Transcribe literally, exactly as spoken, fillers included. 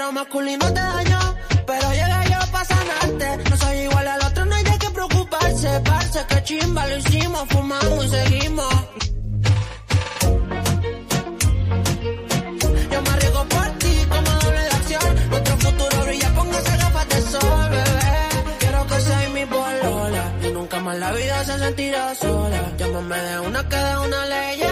lo masculino te dañó, pero llegué yo pa' sanarte. No soy igual al otro, no hay de qué preocuparse. Parce, que chimba, lo hicimos, fumamos y seguimos. Yo me arriesgo por ti como doble de acción. Nuestro futuro brilla, póngase gafas de sol, bebé. Quiero que seas mi polola y nunca más la vida se sentirá sola. Llámame de una que de una ley.